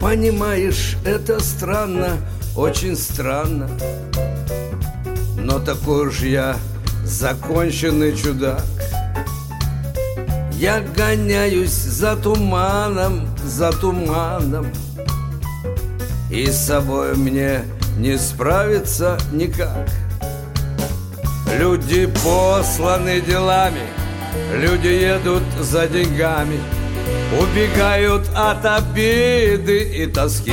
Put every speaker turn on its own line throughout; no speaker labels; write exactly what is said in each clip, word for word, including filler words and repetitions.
Понимаешь, это странно, очень странно, но такой уж я законченный чудак. Я гоняюсь за туманом, за туманом, и с собой мне не справиться никак. Люди посланы делами, люди едут за деньгами, убегают от обиды и тоски.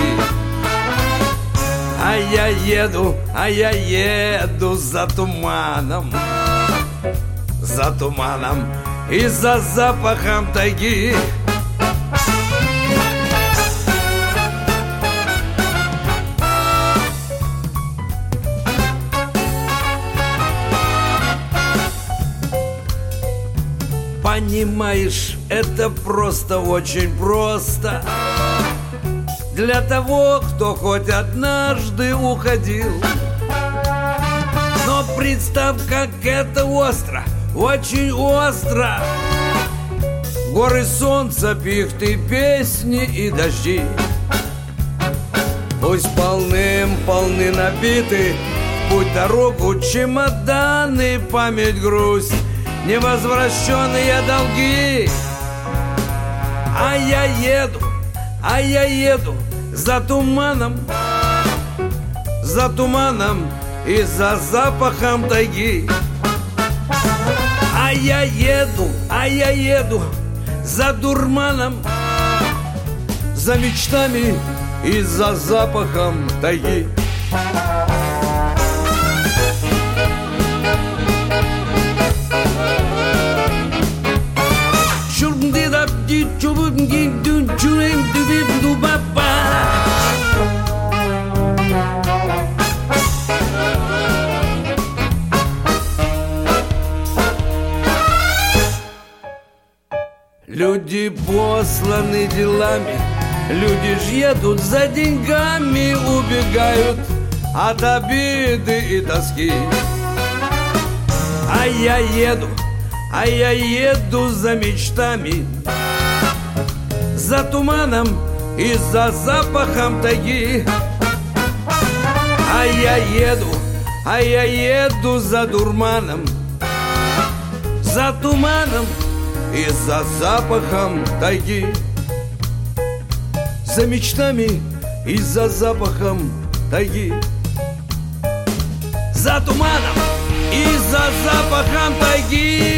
А я еду, а я еду за туманом, за туманом и за запахом тайги. Понимаешь, это просто, очень просто для того, кто хоть однажды уходил. Но представь, как это остро, очень остро. Горы, солнца, пихты, песни и дожди. Пусть полным-полны набиты в путь дорогу чемоданы, память, грусть, невозвращенные долги. А я еду, а я еду за туманом, за туманом и за запахом тайги. А я еду, а я еду за дурманом, за мечтами и за запахом тайги. Люди посланы делами, люди ж едут за деньгами, убегают от обиды и тоски. А я еду, а я еду за мечтами, за туманом и за запахом тайги. А я еду, а я еду за дурманом, за туманом и за запахом тайги. За мечтами и за запахом тайги. За туманом и за запахом тайги.